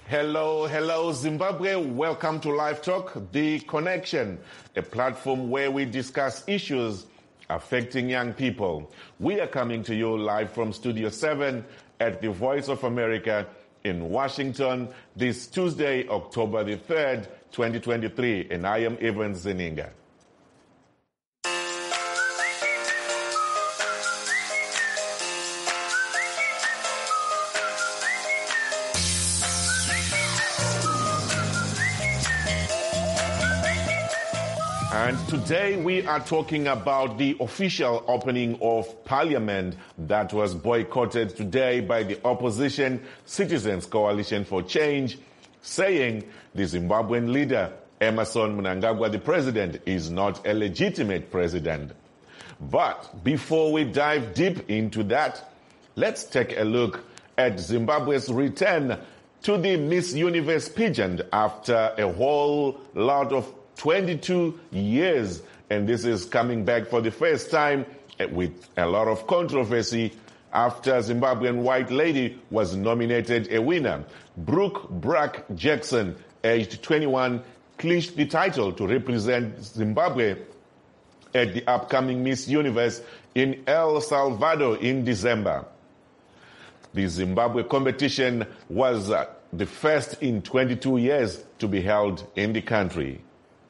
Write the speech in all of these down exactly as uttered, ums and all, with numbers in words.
Hello, hello, Zimbabwe. Welcome to Live Talk, The Connection, a platform where we discuss issues affecting young people. We are coming to you live from Studio seven at the Voice of America in Washington this Tuesday, October the third, twenty twenty-three, and I am Evans Zeninga. And today we are talking about the official opening of Parliament that was boycotted today by the opposition Citizens Coalition for Change, saying the Zimbabwean leader, Emmerson Mnangagwa, the president, is not a legitimate president. But before we dive deep into that, let's take a look at Zimbabwe's return to the Miss Universe pageant after a whole lot of twenty-two years, and this is coming back for the first time with a lot of controversy after Zimbabwean white lady was nominated a winner. Brooke Brack Jackson, aged twenty-one, clinched the title to represent Zimbabwe at the upcoming Miss Universe in El Salvador in December. The Zimbabwe competition was uh, the first in twenty-two years to be held in the country.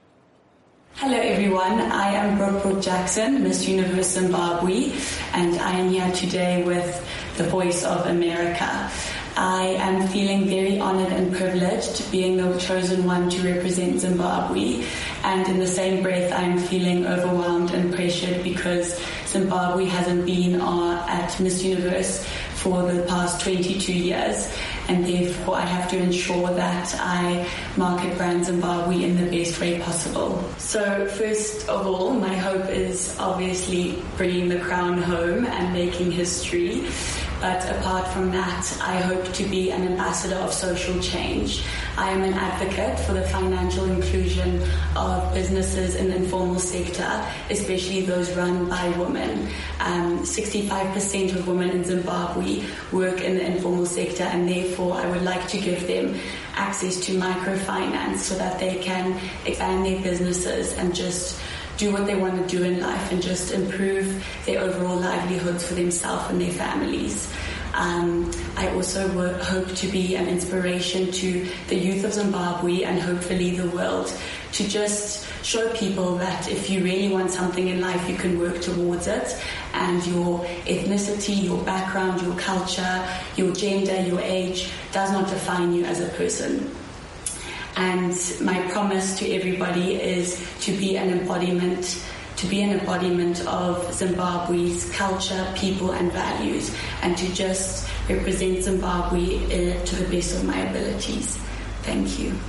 Hello everyone, I am Brooke Brooke Jackson, Miss Universe Zimbabwe, and I am here today with the Voice of America. I am feeling very honored and privileged being the chosen one to represent Zimbabwe, and in the same breath I am feeling overwhelmed and pressured because Zimbabwe hasn't been uh, at Miss Universe for the past twenty-two years, and therefore I have to ensure that I market brand Zimbabwe in the best way possible. So first of all, my hope is obviously bringing the crown home and making history. But apart from that, I hope to be an ambassador of social change. I am an advocate for the financial inclusion of businesses in the informal sector, especially those run by women. Um, sixty-five percent of women in Zimbabwe work in the informal sector, and therefore I would like to give them access to microfinance so that they can expand their businesses and just do what they want to do in life and just improve their overall livelihoods for themselves and their families. Um, I also work, hope to be an inspiration to the youth of Zimbabwe and hopefully the world to just show people that if you really want something in life, you can work towards it, and your ethnicity, your background, your culture, your gender, your age does not define you as a person. And my promise to everybody is to be an embodiment, to be an embodiment of Zimbabwe's culture, people, and values, and to just represent Zimbabwe uh, to the best of my abilities. Thank you.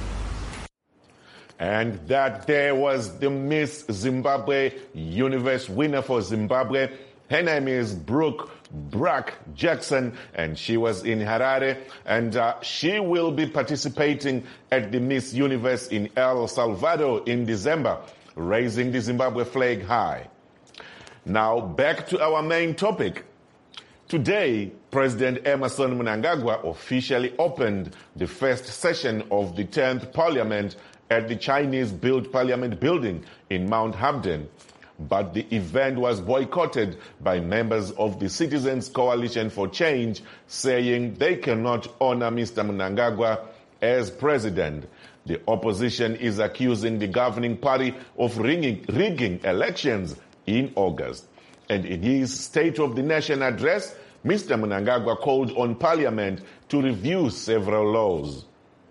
And that there was the Miss Zimbabwe Universe winner for Zimbabwe. Her name is Brooke Brack Jackson, and she was in Harare, and uh, she will be participating at the Miss Universe in El Salvador in December, raising the Zimbabwe flag high. Now back to our main topic. Today, President Emmerson Mnangagwa officially opened the first session of the tenth Parliament at the Chinese-built Parliament building in Mount Hampden. But the event was boycotted by members of the Citizens Coalition for Change, saying they cannot honor Mister Mnangagwa as president. The opposition is accusing the governing party of rigging, rigging elections in August. And in his State of the Nation address, Mister Mnangagwa called on Parliament to review several laws.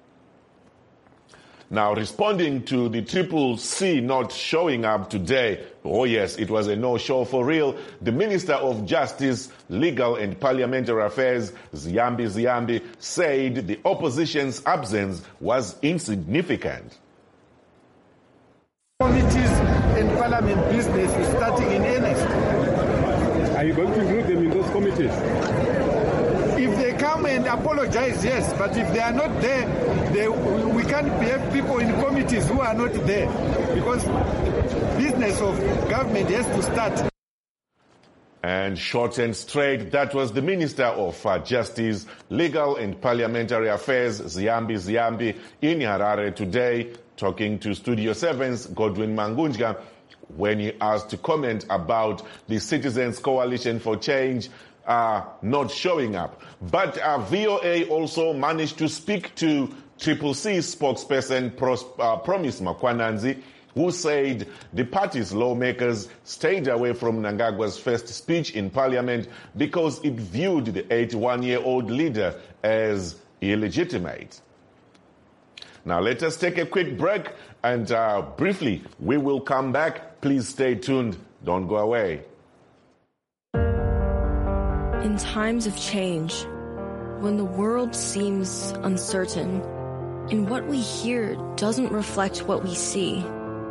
Now, responding to the Triple C not showing up today, oh yes, it was a no-show for real, the Minister of Justice, Legal and Parliamentary Affairs, Ziyambi Ziyambi, said the opposition's absence was insignificant. Committees and Parliament business is starting in earnest. Are you going to include them in those committees? If they come and apologize, yes, but if they are not there, they, we can't have people in committees who are not there, because business of government has to start. And short and straight, that was the Minister of uh, Justice, Legal and Parliamentary Affairs, Ziyambi Ziyambi, in Harare today, talking to Studio seven's Godwin Mangunja when he asked to comment about the Citizens Coalition for Change uh, not showing up. But uh, V O A also managed to speak to Triple C spokesperson Pros, uh, Promise Makwananzi, who said the party's lawmakers stayed away from Mnangagwa's first speech in parliament because it viewed the eighty-one-year-old leader as illegitimate. Now let us take a quick break, and uh, briefly we will come back. Please stay tuned. Don't go away. In times of change, when the world seems uncertain and what we hear doesn't reflect what we see,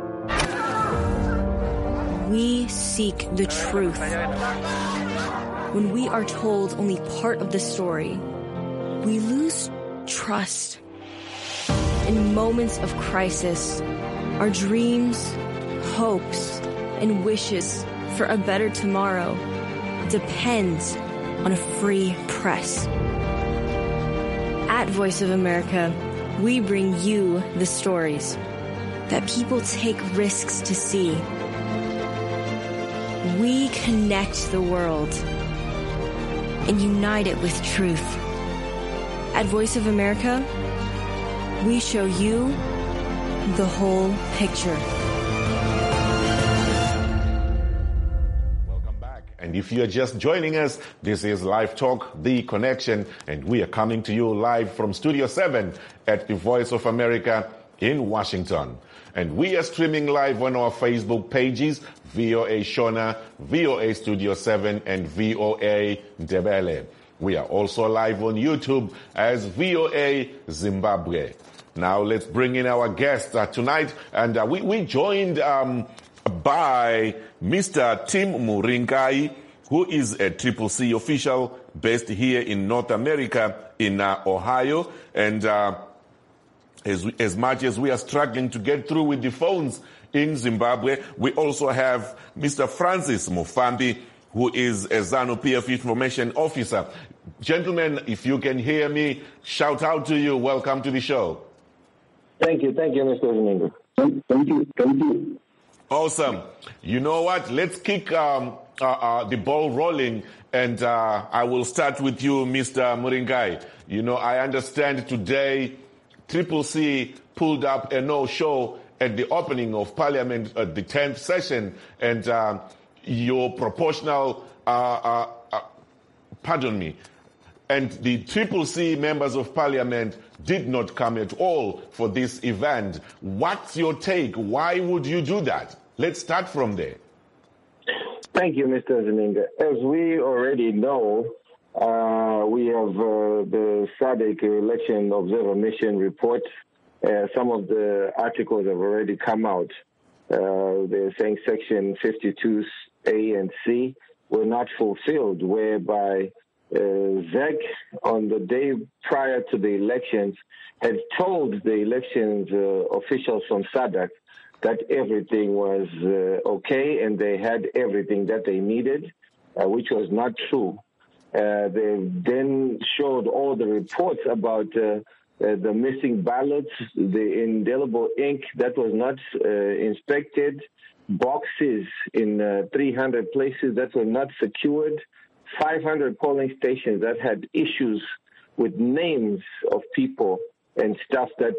we seek the truth. When we are told only part of the story, we lose trust. In moments of crisis, our dreams, hopes, and wishes for a better tomorrow depends on a free press. At Voice of America, we bring you the stories that people take risks to see. We connect the world and unite it with truth. At Voice of America, we show you the whole picture. Welcome back. And if you're just joining us, this is Live Talk, The Connection, and we are coming to you live from Studio seven at the Voice of America in Washington. And we are streaming live on our Facebook pages, V O A Shona, V O A Studio seven, and V O A Ndebele. We are also live on YouTube as V O A Zimbabwe. Now let's bring in our guest uh, tonight. And uh, we, we joined um, by Mister Tim Muringai, who is a Triple C official based here in North America in uh, Ohio. And uh, As, as much as we are struggling to get through with the phones in Zimbabwe, we also have Mister Francis Mufambi, who is a ZANU-P F Information Officer. Gentlemen, if you can hear me, shout out to you. Welcome to the show. Thank you. Thank you, Mister Ziningo. Thank you. Thank you. Awesome. You know what? Let's kick um, uh, uh, the ball rolling, and uh, I will start with you, Mister Muringai. You know, I understand today Triple C pulled up a no-show at the opening of Parliament at the tenth session, and uh, your proportional, uh, uh, uh, pardon me, and the Triple C members of Parliament did not come at all for this event. What's your take? Why would you do that? Let's start from there. Thank you, Mister Zininga. As we already know, Uh, we have uh, the S A D C Election Observer Mission report. Uh, some of the articles have already come out. Uh, they're saying Section fifty-two A and C were not fulfilled, whereby uh, Z E C, on the day prior to the elections, had told the elections uh, officials from S A D C that everything was uh, okay and they had everything that they needed, uh, which was not true. Uh, they then showed all the reports about uh, uh, the missing ballots, the indelible ink that was not uh, inspected, boxes in uh, three hundred places that were not secured, five hundred polling stations that had issues with names of people and stuff that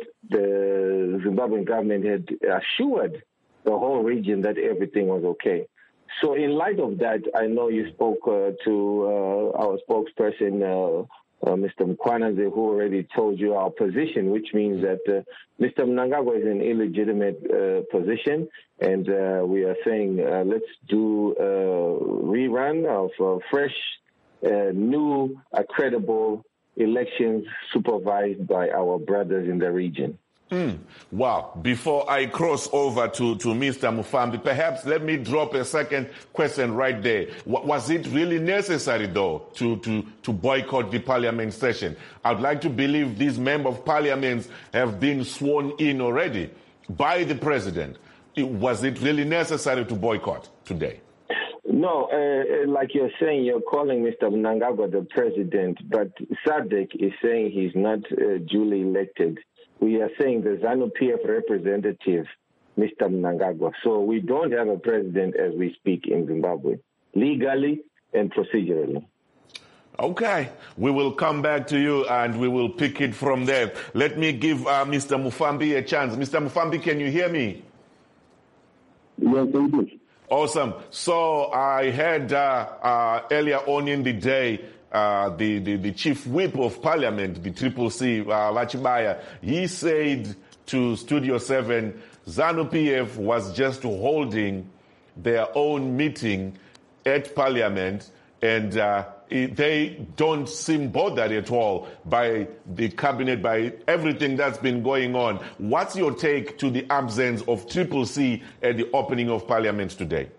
the Zimbabwean government had assured the whole region that everything was okay. So in light of that, I know you spoke uh, to uh, our spokesperson, uh, uh, Mister Mkwananze, who already told you our position, which means that uh, Mister Mnangagwa is in illegitimate uh, position, and uh, we are saying uh, let's do a rerun of uh, fresh, uh, new, uh, credible elections supervised by our brothers in the region. Mm. Wow. Before I cross over to, to Mister Mufambi, perhaps let me drop a second question right there. W- was it really necessary, though, to, to, to boycott the parliament session? I'd like to believe these members of parliament have been sworn in already by the president. It, was it really necessary to boycott today? No, uh, like you're saying, you're calling Mister Mnangagwa the president, but SADC is saying he's not uh, duly elected. We are saying the ZANU-P F representative, Mister Mnangagwa. So we don't have a president as we speak in Zimbabwe, legally and procedurally. Okay, we will come back to you and we will pick it from there. Let me give uh, Mister Mufambi a chance. Mister Mufambi, can you hear me? Yes, thank you. Awesome. So I heard uh, uh, earlier on in the day, uh, the, the, the chief whip of parliament, the Triple C, uh, Vachibaya, he said to Studio seven, ZANU-P F was just holding their own meeting at parliament, and uh, it, they don't seem bothered at all by the cabinet, by everything that's been going on. What's your take to the absence of Triple C at the opening of parliament today?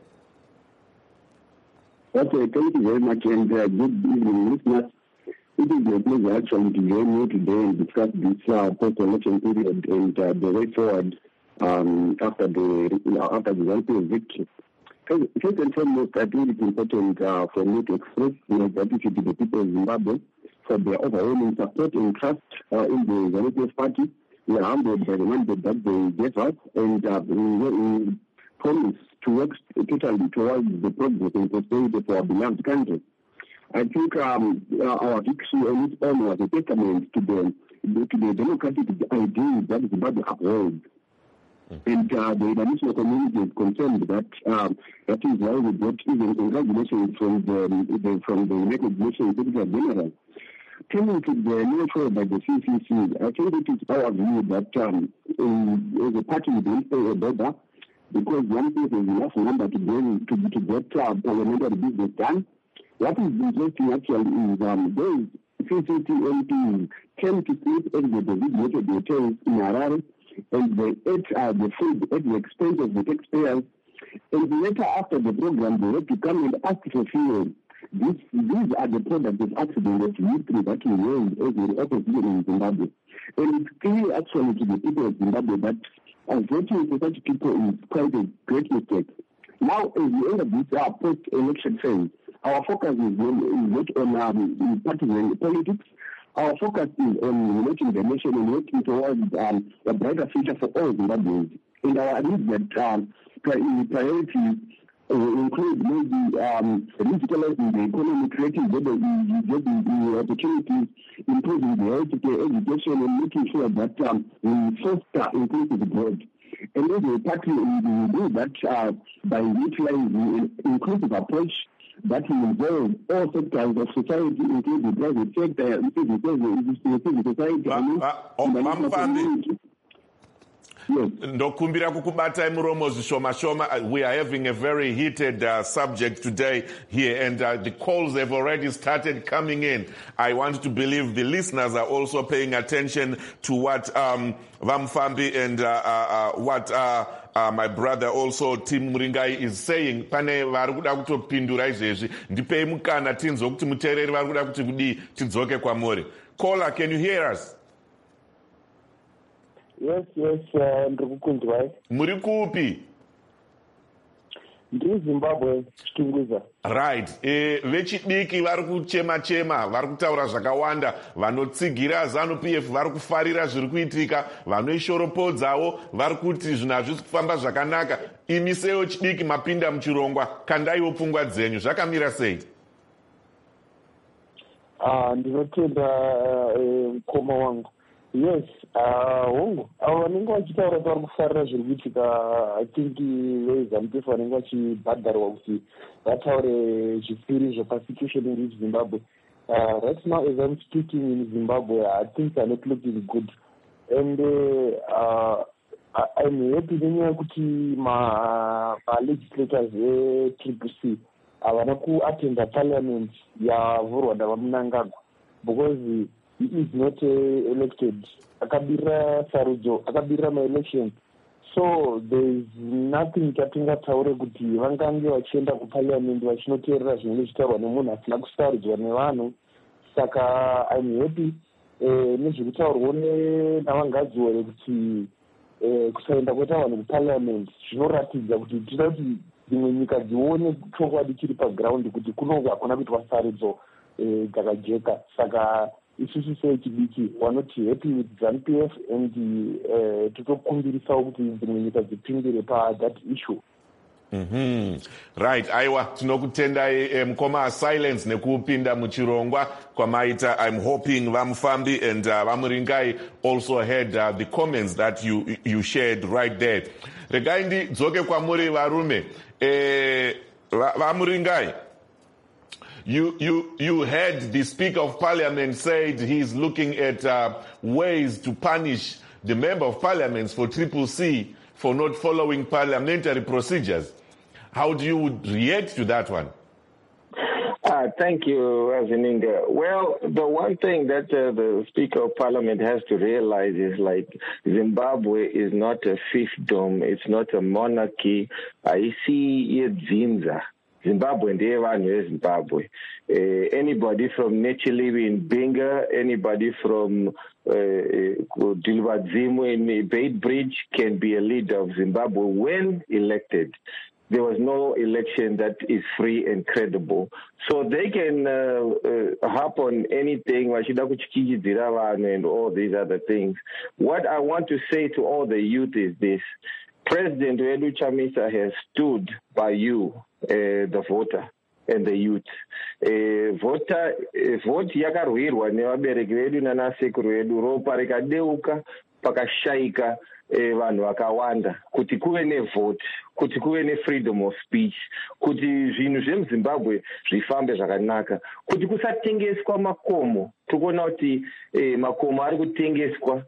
Okay, thank you very much, and uh, good evening, listeners. It is a pleasure actually to join you today and discuss this uh, post-election period and uh, the way forward um, after the you know, after the ZANU-P F victory. First and foremost, I think it's important uh, for me to express my gratitude to the people of Zimbabwe for their overwhelming support and trust uh, in the ZANU-P F party. We are humbled by the mandate that they gave us, and uh, we, we promise to work totally towards the progress and prosperity for our beloved country. I think um, our victory on its own was a testament to the, to the democratic ideals that Zimbabwe upholds. And uh, the international community is concerned that um, that is why we got even congratulations from the, the from the United Nations Secretary General. Turning to the new show by the C C C, I think it is our view that um, in, as a party we don't pay a border because one person is enough number to go to, to get uh, parliamentary business done. What is interesting actually is um, those C C T M Ps came to sleep at the designated hotels in Harare, and they ate uh, the food at the expense of the taxpayers. And later, after the program, they had to come and ask for fuel. This, these are the products of accident of victory that we held as an opposition in Zimbabwe. And it's clear actually to the people of Zimbabwe that uh, voting for such people is quite a great mistake. Now, as we end of this uh, post-election phase, our focus is not on um, partisan politics. Our focus is on making the nation and working towards um, a brighter future for all Zimbabweans. And our needs that um, priorities uh, include maybe um, digitalizing the economy, creating better uh, opportunities, improving the healthcare, education, and making sure that um, we foster inclusive growth. And as a party, we do that uh, by utilizing an inclusive approach that will involve all sectors of society, including the private sector, the civil society. Mufambi, ndokumbira kukubatai muromo zvishoma shoma. We are having a very heated uh, subject today here, and uh, the calls have already started coming in. I want to believe the listeners are also paying attention to what um, Vamfambi and uh, uh, uh, what uh, uh, my brother also Tim Muringai is saying. Pane vari kuda kutopindura izvezvi. Ndipei mukana tinzwe kuti muteereri vari kuda kuti kudii tidzoke kwamuri. Caller, can you hear us? Yes, yes, ndikukunzwai. Muri kupi? Ndiri Zimbabwe, Chitunguza. Right. Eh, vechidiki vari kuchema chema, vari kutaura zvakawanda, vanotsigira ZANU-P F vari kufarira zviri kuitika, vanoishoropodzawo vari kuti zvinhu hazvisi kufamba zvakanaka. Imisewo chidiki mapinda muchirongwa, kandaiwo pfungwa dzenyu, zvakamira sei? Ah, ndinotenda mukoma wangu. Yes, hongu avo vanenge vachitaura kuti vari kufarira zviri kuitika, I think veZANU-P F vanenge vachibhadharwa kuti vataure zvipiri zvepersecution in Zimbabwe. Uh, right now, as I'm speaking in Zimbabwe, I think they're not looking good. And uh, uh, I'm happy nenyaya yekuti ma-legislators e-Triple C havana kuattenda parliament yavhurwa navaMnangagwa because he is not uh, elected. Akabira sarudzo, akabira ma-election. So there is nothing chatingataure kuti vangange vachienda kuparliament vachinoteerera zvinenge zvichitaurwa nemunhu asina kusarudzwa nevanhu. Saka I'm happy eh, nezviri kutaurwa navangadziore kuti eh, kusaenda kwaita vanhu kuparliament zvinoratidza kuti tinoda kuti dzimwe nyika dzione chokwadi chiri paground kuti kunonge hakuna kuitwa sarudzo dzakajeka. Saka isusu sechidiki wanoti happy with ZANU-P F and uh, totokumbirisawo kuti dzimwe nyika dzipindire pathat issue. Mm-hmm. Right, aiwa tinokutendai mukoma silence nekupinda muchirongwa kwamaita. I'm hoping Vamufambi and uh, Vamuringai also heard uh, the comments that you you shared right there. Regai ndidzoke kwamuri varume. Eh, Vamuringai, You, you, you heard the Speaker of Parliament said he's looking at uh, ways to punish the Member of Parliament for Triple C for not following parliamentary procedures. How do you react to that one? Uh, thank you, Azininga. Well, the one thing that uh, the Speaker of Parliament has to realize is like Zimbabwe is not a fiefdom, it's not a monarchy. I see it Zinza. Zimbabwe and everyone is Zimbabwe. Uh, anybody from Nechilivi in Binga, anybody from Dilwadzimu uh, in Beit Bridge can be a leader of Zimbabwe when elected. There was no election that is free and credible. So they can uh, uh, harp on anything, and all these other things. What I want to say to all the youth is this. President Wedu Chamisa has stood by you, uh, the voter and the youth. Uh, voter, uh, vote yakarwirwa nevabereki vedu nanasekuru vedu, ropa rikadeuka pakashaika vanhu vakawanda kuti kuve nevote, kuti kuve nefreedom of speech, kuti zvinhu zvemuzimbabwe zvifambe zvakanaka, kuti kusatengeswa makomo. Tikuona kuti makomo ari kutengeswa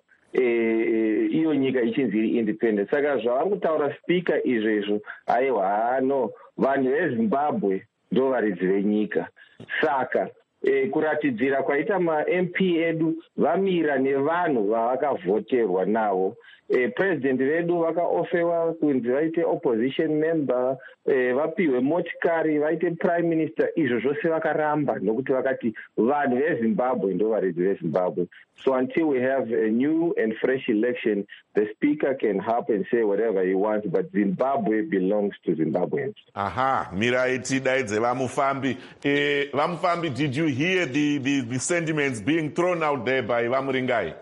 iyo nyika ichinzi iri independent. Saka zvavari kutaura speaker izvezvo, aiwa hano vanhu vezimbabwe ndo varidzi venyika. Saka E, kuratidzira kwaita ma-M P edu vamira nevanhu vavakavhoterwa navo. E, president vedu vakaofewa kunzi vaite opposition member, e, vapiwe motikari, vaite prime minister. Izvo zvose vakaramba nokuti vakati vanhu vezimbabwe ndo varidzi vezimbabwe. So until we have a new and fresh election, the speaker can harp and say whatever he wants, but Zimbabwe belongs to Zimbabweans. Aha, Miraiti Daidze Vamufambi. Eh, Vamufambi, did you hear the, the, the sentiments being thrown out there by Vamuringai?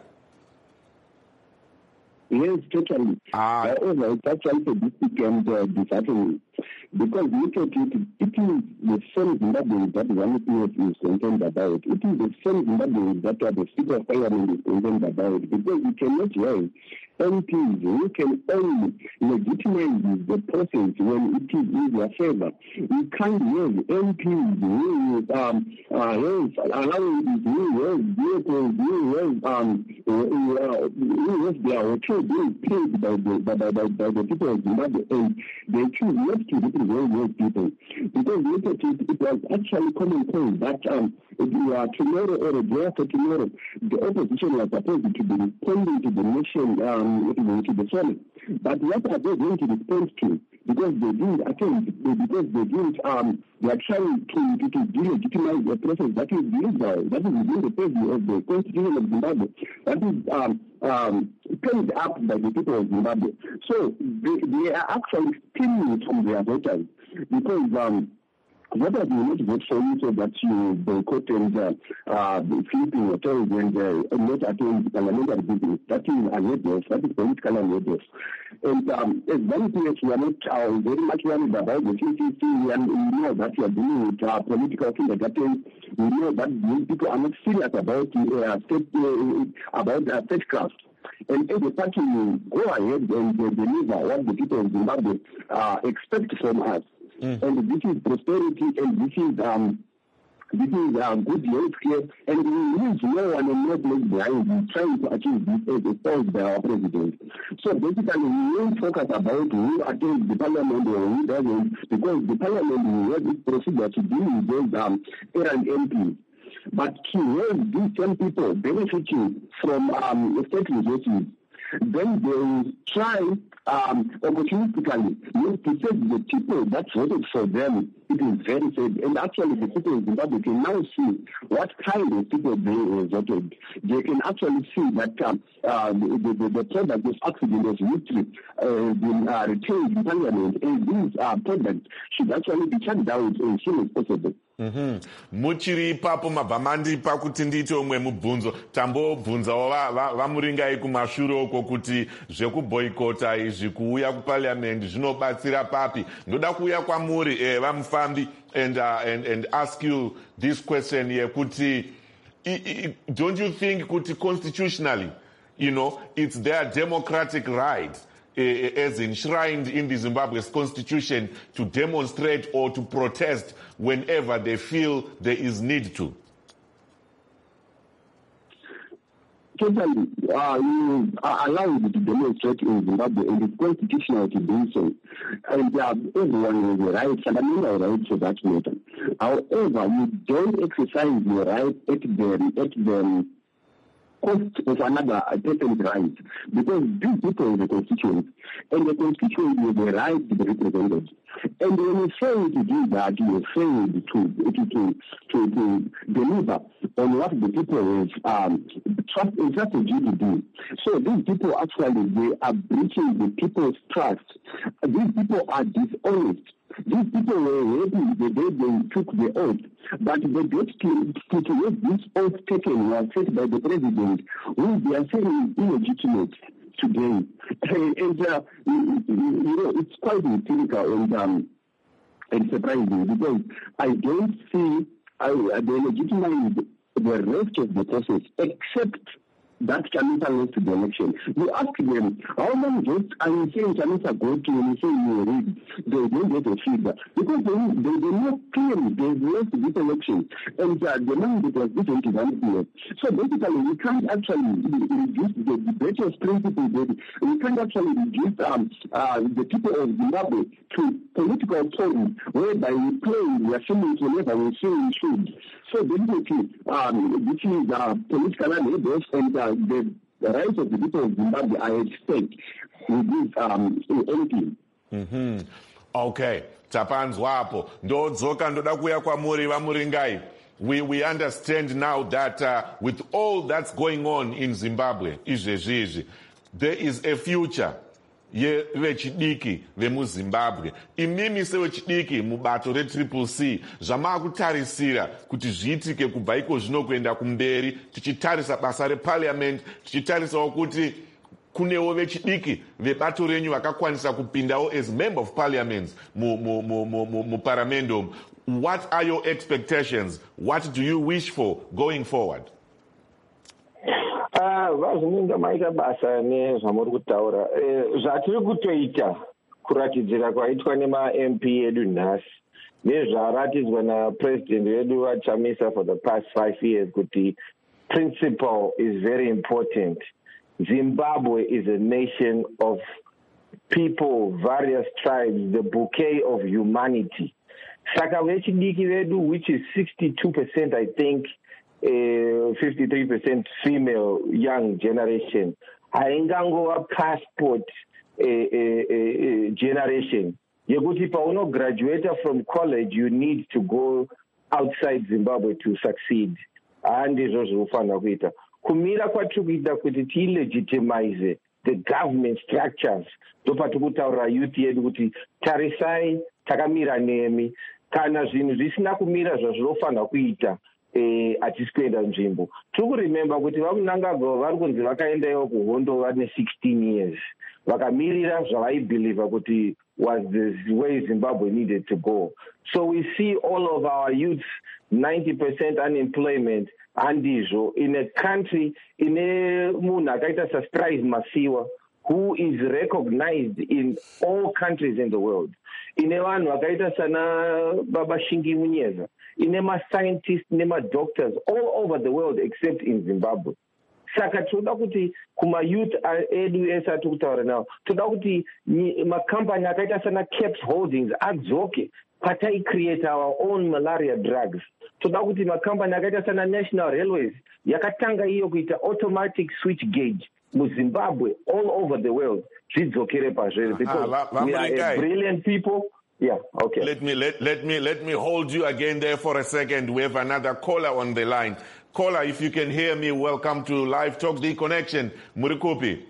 Yes, totally. Ah. However, it's actually a big and uh, disheartening. Because look at it, it is the same Zimbabwe that one is concerned about. It is the same Zimbabwe that the Speaker of Parliament is concerned about. Because you cannot have M Ps who can only legitimize the process when it is in their favor. You can't have M Ps who um, uh, have allowances, who have vehicles, who have, um, who, uh, who have their hotel being paid by the, by, by, by the people of Zimbabwe, and they choose not to represent those people. Because look at it, it was actually common sense that um, uh, tomorrow or the day after tomorrow, the opposition was supposed to be responding to the nation, um, to the foreign. But what are they going to respond to? Because they didn't attend, because they didn't, um, they are trying to, to, to delegitimize a process that is legal, that is within the purview of the Constitution of Zimbabwe, that is um, um, paid up by the people of Zimbabwe. So they, they are actually stealing from their voters because um, whether they will not vote for you so that you boycott and uh, uh, sleeping hotels and uh, not attend parliamentary business, that is unlawful, that is political unlawful. And um, as one place, we are not uh, very much worried about the C C C, and we know that we are dealing with uh, political kindergarten. We know that these people are not serious about uh, state, uh, about uh, statecraft. And if the party will go ahead and uh, deliver what the people of Zimbabwe uh, expect from us, mm. and this is prosperity, and this is um, this is uh, good health care, and we use no one and no place behind trying to achieve this as exposed by our president. So basically, we won't focus about who attends the parliament or who doesn't, because the parliament will have this procedure to deal with those um, errant M Ps. But to have these same people benefiting from um, state resources, then they will try um, opportunistically to save the people that voted for them it is very sad. And actually, the people of Zimbabwe can now see what kind of people they voted. They can actually see that um, uh, the, the, the product of accident of victory uh, been uh, retained in Parliament, and these uh, products should actually be shut down as soon as possible. Mm-hmm. Muchiri papo mabhamandi pakuti ndite umwe mubvunzo tambobvunzawo vamuringai kumashure uko kuti zvekuboyikota izvi kuuya kuparliament zvinobatsira papi. Ndoda kuuya kwamuri eh, vamufambi and, uh, and, and ask you this question here kuti don't you think kuti constitutionally, you know, it's their democratic right as enshrined in the Zimbabwe's constitution to demonstrate or to protest whenever they feel there is need to? Totally, uh, you are allowed to demonstrate in Zimbabwe, and it's constitutional to do so. And uh, everyone has a right, fundamental right for that matter. However, you don't exercise your right at the, at the cost of another person's right, because these people are the constituents, and the constituents have the right to be represented. And when you fail to do that, you fail to to to to, to deliver on what the people have um, trust, entrusted you to do. So these people actually they are breaching the people's trust. These people are dishonest. These people were happy the day they took the oath, but the date to, to, to have this oath taken was set by the president, who they are saying is illegitimate today. And, uh, you, you know, it's quite cynical and, um, and surprising, because I don't see uh, they legitimize the rest of the process, except that Chamisa lost the election. You ask them, how many votes are you saying Chamisa got to when you say you read? They don't get a figure. Because they, they, they know clearly they lost this election. And uh, the money that was given to them here. So basically, we can't actually reduce the debate principle. We can't actually reduce um, uh, the people of Zimbabwe to political toys, whereby we play, we are saying whenever we say we should. So basically, um, this is uh, political labels and uh, the, the rights of the people of Zimbabwe are at stake with this um, anything. Mm-hmm. Okay, tapanzwapo ndodzoka ndoda kuya kwamuri vamuringai. We we understand now that uh, with all that's going on in Zimbabwe, izvezvizvi, there is a future yevechidiki vemuzimbabwe. Imimi sevechidiki mubato retriple C zvamakutarisira kuti zviitike kubva iko zvino kuenda kumberi, tichitarisa basa reparliament, tichitarisawo kuti kunewo vechidiki vebato renyu vakakwanisa kupindawo as member of parliament muparamendum. What are your expectations? What do you wish for going forward? Vazininga maita basa nezvamuri kutaura zvatiri kutoita kuratidzira kwaitwa nema-M P edu nhasi nezvaratidzwa napresident wedu vaChamisa for the past five years kuti principle is very important. Zimbabwe is a nation of people, various tribes, the bouquet of humanity. Saka vechidiki vedu, which is sixty-two percent, I think, Uh, fifty-three percent female young generation, haingangova passport uh, uh, uh, generation yekuti pauno graduate from college you need to go outside Zimbabwe to succeed. Handizvo zvinofanira kuita. Kumira kwatiri kuita kuti tilegitimize the government structures ndopati kutaurira youth yedu kuti tarisai takamira nemi, kana zvinhu zvisina kumira zvazvinofanira kuita Eh, hatisi kuenda nzvimbo. Tiri kurememba kuti vamunangagwa vari kunzi vakaendayo kuhondo vane sixteen years vakamirira zvavaibhelieva kuti was the way Zimbabwe needed to go. So we see all of our youths, ninety percent unemployment, handizvo in a country ine munhu akaita saStrive Masiwa, who is recognized in all countries in the world. Ine vanhu vakaita sana Baba Shingi Munyeza, ine ma-scientists nema-doctors all over the world except in Zimbabwe. Saka toda kuti kuma-youth edu ese atiri kutaura nawo, toda kuti makampani akaita sana Caps Holdings adzoke patai-create our own malaria drugs. Toda kuti makampani akaita sana National Railways yakatanga iyo kuita automatic switch gauge muZimbabwe all over the world zvidzokere pazvere, because we are a brilliant people, Yeah, okay. Let me let, let me let me hold you again there for a second. We have another caller on the line. Caller, if you can hear me, welcome to Live Talk The Connection. Murikopi.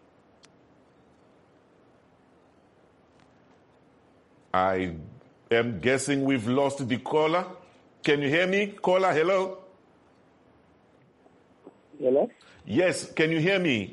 I am guessing we've lost the caller. Can you hear me? Caller, hello? Hello? Yes, can you hear me?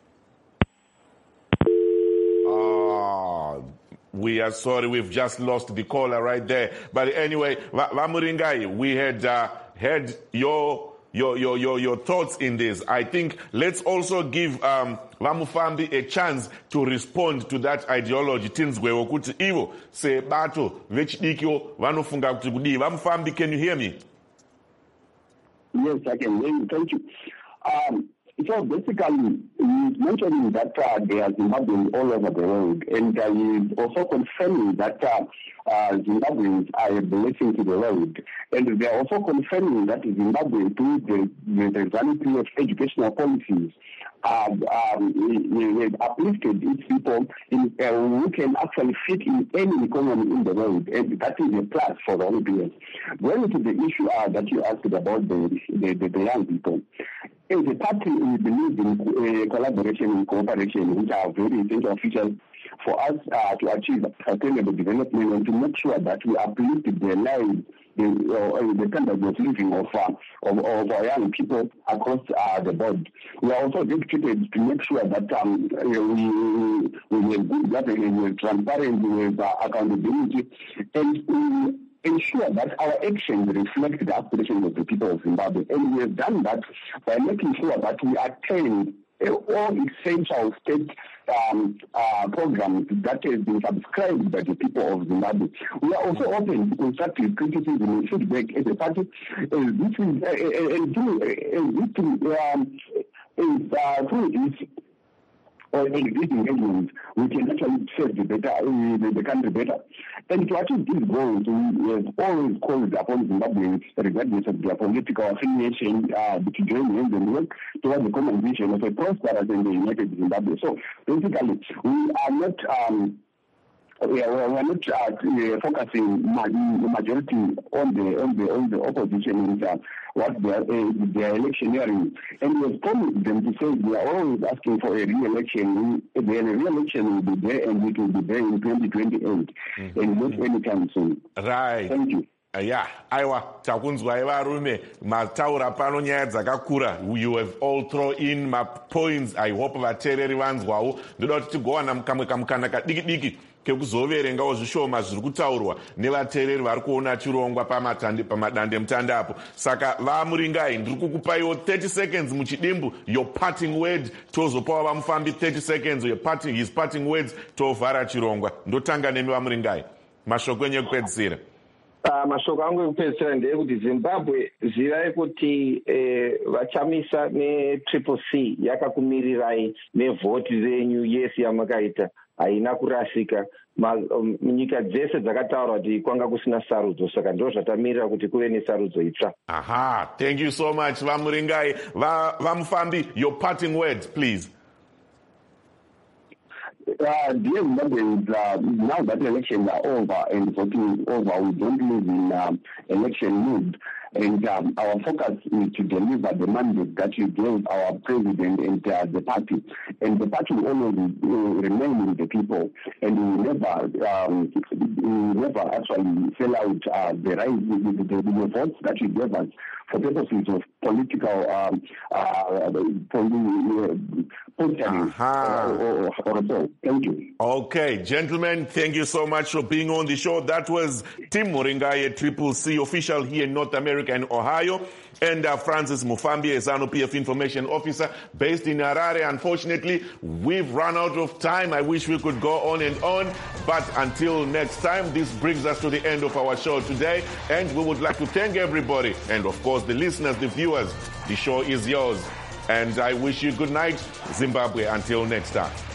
Ah, we are sorry, we've just lost the caller right there. But anyway, Vamuringai, we had uh, heard your Your, your, your, your thoughts in this. I think let's also give um, Vamufambi a chance to respond to that ideology. Tinzwe wokuti ivo se bato vechidikyo vanofunga kuti kudi. Vamufambi, can you hear me? Yes, I can hear you. Thank you. Um, so basically, he's mentioning that uh, there are Zimbabweans all over the world, and uh, he's also confirming that uh, uh, Zimbabweans are a blessing to the world, and they are also confirming that Zimbabwe, through the, the, the vanity of educational policies, uh, um, have uplifted its people in, uh, who can actually fit in any economy in the world, and that is a plus for the Europeans. Going to the issue uh, that you asked about the, the, the, the young people, as a party, we believe in uh, collaboration and cooperation, which are very essential features for us uh, to achieve sustainable development and to make sure that we uplift their lives, the, uh, the standards of living of, uh, of, of our young people across uh, the board. We are also dedicated to make sure that um, we, we have good governance, we have transparency, we have uh, accountability, and we ensure that our actions reflect the aspirations of the people of Zimbabwe. And we have done that by making sure that we attain all essential state um, uh, programs that have been subscribed by the people of Zimbabwe. We are also open to constructive criticism and feedback as a party. Uh, this is uh, uh, uh, um, is uh, through this or existing engagement, we can actually serve the better, uh, the, the country better. And to achieve these goals, we have always called upon Zimbabweans, regardless of their political affiliation, uh, to join hands and work towards the common vision of a prosperous and a united Zimbabwe. So basically, we are not um, we are, we are not uh, focusing ma- the majority on the on the on the opposition and uh, what they are uh, they are electioneering, and we have promised them to say they are always asking for a re-election. The re-election will be there, and it will be there in twenty twenty-eight, mm-hmm. and not anytime soon. Right. Thank you. Yeah, aiwa takunzwa varume mataura pano nyaya dzakakura. You have all thrown in my points. I hope vateereri vanzwawo. Ndoda kuti tigowana kamwe kamukana kadiki diki kekuzoverengawo zvishoma zviri kutaurwa nevateereri vari kuona chirongwa pamadande mutande apo. Saka vamuringai ndiri kukupaiwo thirty seconds muchidimbu, your parting word. Tozopawo Vamufambi thirty seconds, your parting, his parting words, tovhara chirongwa. Ndotanga nemi Vamuringai, mashoko enyu ekupedzisira. Uh, mashoko angu ekupedzisira ndeyekuti Zimbabwe zivai kuti eh, vachamisa netriple C yakakumirirai nevhoti zenyu yesi yamakaita haina kurasika. Um, nyika dzese dzakataura kuti kwanga kusina sarudzo, saka ndo zvatamirira kuti kuve nesarudzo itsva. Aha, thank you so much Vamuringai. Va, Vamufambi, your parting words please. Uh, dear Zimbabweans, uh, now that elections are over and voting is over, we don't live in um, election mood. And um, our focus is to deliver the mandate that you gave our president and uh, the party. And the party will always uh, remain with the people. And we will never, um, we will never actually sell out uh, the, right, the, the, the votes that you gave us for purposes of political um, uh, posturing uh, or, or so. Thank you. Okay, gentlemen, thank you so much for being on the show. That was Tim Muringai, Triple C official here in North America and Ohio, and uh, Francis Mufambi, a ZANU P F information officer based in Harare. Unfortunately, we've run out of time. I wish we could go on and on, but until next time, this brings us to the end of our show today, and we would like to thank everybody, and of course the listeners, the viewers. The show is yours, and I wish you good night, Zimbabwe. Until next time.